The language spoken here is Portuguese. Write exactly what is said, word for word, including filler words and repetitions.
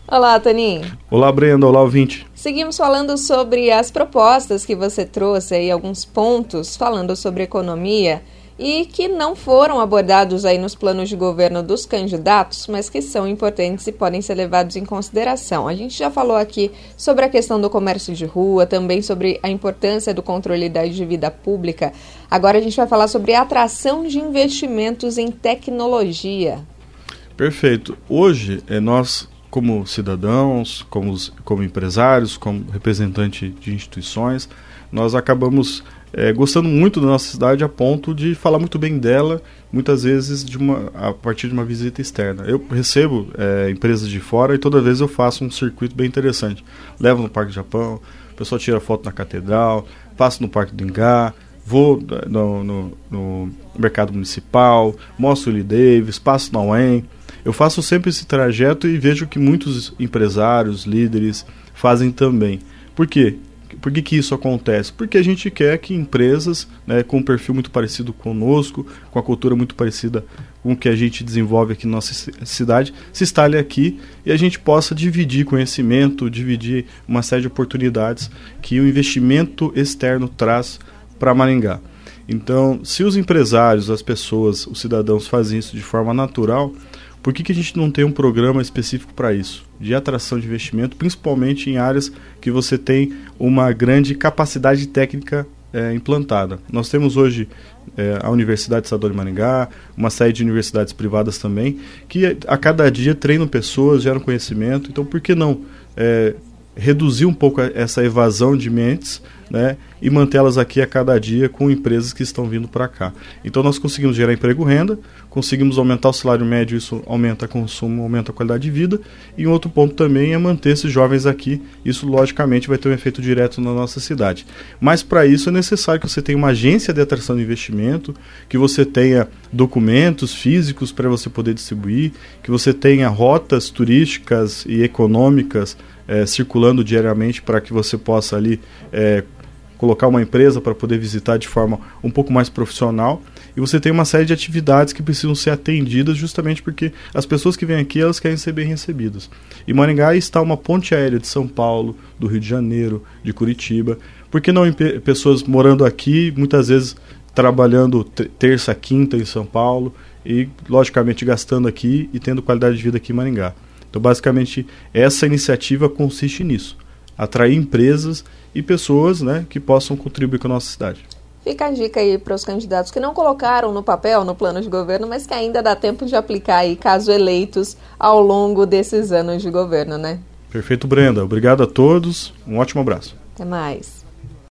Olá, Toninho. Olá, Brenda. Olá, ouvinte. Seguimos falando sobre as propostas que você trouxe aí, alguns pontos falando sobre economia e que não foram abordados aí nos planos de governo dos candidatos, mas que são importantes e podem ser levados em consideração. A gente já falou aqui sobre a questão do comércio de rua, também sobre a importância do controle da dívida pública. Agora a gente vai falar sobre a atração de investimentos em tecnologia. Perfeito. Hoje, é, nós... como cidadãos, como, como empresários, como representante de instituições, nós acabamos é, gostando muito da nossa cidade a ponto de falar muito bem dela, muitas vezes de uma, a partir de uma visita externa. Eu recebo é, empresas de fora e toda vez eu faço um circuito bem interessante. Levo no Parque do Japão, o pessoal tira foto na Catedral, passo no Parque do Ingá, vou no, no, no Mercado Municipal, mostro o Willie Davis, passo na U E M. Eu faço sempre esse trajeto e vejo que muitos empresários, líderes fazem também. Por quê? Por que, que isso acontece? Porque a gente quer que empresas, né, com um perfil muito parecido conosco, com a cultura muito parecida com o que a gente desenvolve aqui na nossa cidade, se instalem aqui e a gente possa dividir conhecimento, dividir uma série de oportunidades que o investimento externo traz para Maringá. Então, se os empresários, as pessoas, os cidadãos fazem isso de forma natural, por que, que a gente não tem um programa específico para isso? De atração de investimento, principalmente em áreas que você tem uma grande capacidade técnica é, implantada. Nós temos hoje é, a Universidade Estadual de Maringá, uma série de universidades privadas também, que a cada dia treinam pessoas, geram conhecimento. Então, por que não é, reduzir um pouco essa evasão de mentes, né, e mantê-las aqui a cada dia com empresas que estão vindo para cá. Então nós conseguimos gerar emprego e renda, conseguimos aumentar o salário médio, isso aumenta consumo, aumenta a qualidade de vida, e um outro ponto também é manter esses jovens aqui, isso logicamente vai ter um efeito direto na nossa cidade. Mas para isso é necessário que você tenha uma agência de atração de investimento, que você tenha documentos físicos para você poder distribuir, que você tenha rotas turísticas e econômicas é, circulando diariamente para que você possa ali é, colocar uma empresa para poder visitar de forma um pouco mais profissional, e você tem uma série de atividades que precisam ser atendidas justamente porque as pessoas que vêm aqui, elas querem ser bem recebidas. E Maringá está uma ponte aérea de São Paulo, do Rio de Janeiro, de Curitiba. Por que não pessoas morando aqui, muitas vezes trabalhando terça, quinta em São Paulo e, logicamente, gastando aqui e tendo qualidade de vida aqui em Maringá? Então, basicamente, essa iniciativa consiste nisso, atrair empresas e pessoas, né, que possam contribuir com a nossa cidade. Fica a dica aí para os candidatos que não colocaram no papel, no plano de governo, mas que ainda dá tempo de aplicar aí, caso eleitos, ao longo desses anos de governo, né? Perfeito, Brenda. Obrigado a todos. Um ótimo abraço. Até mais.